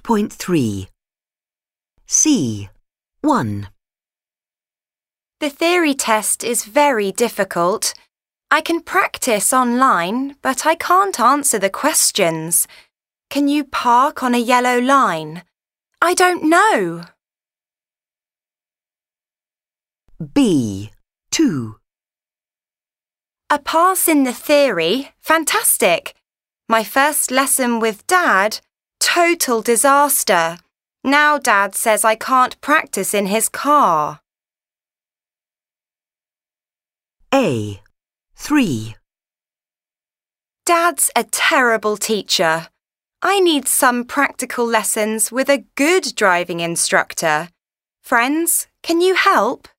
8.3 C. 1. The theory test is very difficult. I can practice online, but I can't answer the questions. Can you park on a yellow line? I don't know. B. 2. A pass in the theory, fantastic. My first lesson with Dad, total disaster. Now Dad says I can't practice in his car. A. 3. Dad's a terrible teacher. I need some practical lessons with a good driving instructor. Friends, can you help?